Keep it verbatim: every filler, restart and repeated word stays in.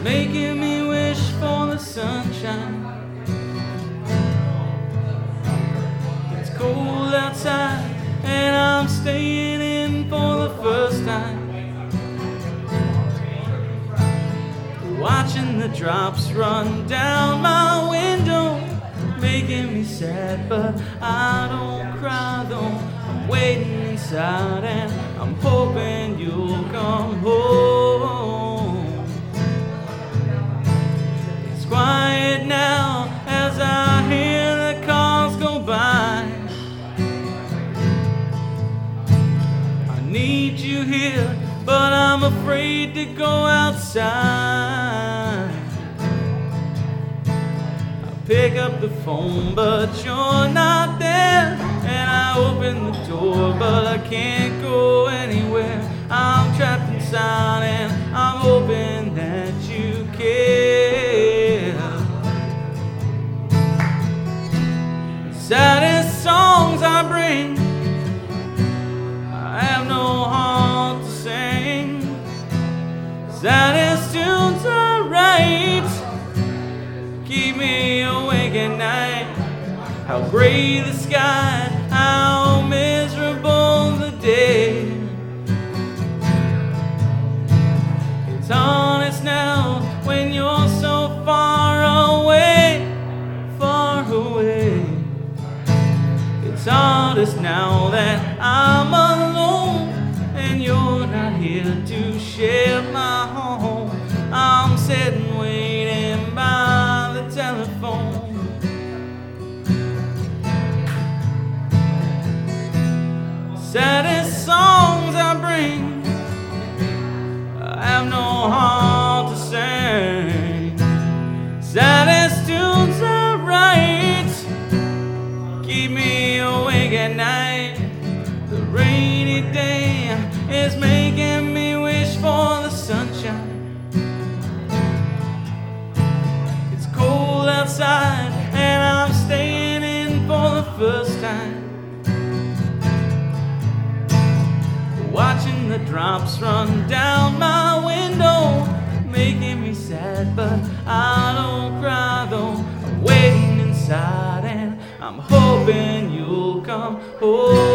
making me wish for the sunshine. It's cold outside and I'm staying in for the first time, watching the drops run down my window, making me sad, but I don't cry though. I'm waiting inside and I'm hoping you'll come home. It's quiet now as I hear the cars go by. I need you here, but I'm afraid to go outside. Pick up the phone, but you're not there. And I open the door, but I can't go anywhere. I'm trapped inside and I'm hoping that you care. Saddest songs I bring, I have no heart to sing. Saddest tunes I write keep me awake at night. How gray the sky, how miserable the day. It's honest now when you're so far away, far away. It's honest now that I'm alone and you're not here to share my home. I'm sitting waiting by the telephone. Saddest songs I bring, I have no heart to sing. Saddest tunes I write keep me awake at night. The rainy day is making me wish for the sunshine. Outside and I'm staying in for the first time, watching the drops run down my window, making me sad, but I don't cry though. I'm waiting inside and I'm hoping you'll come home.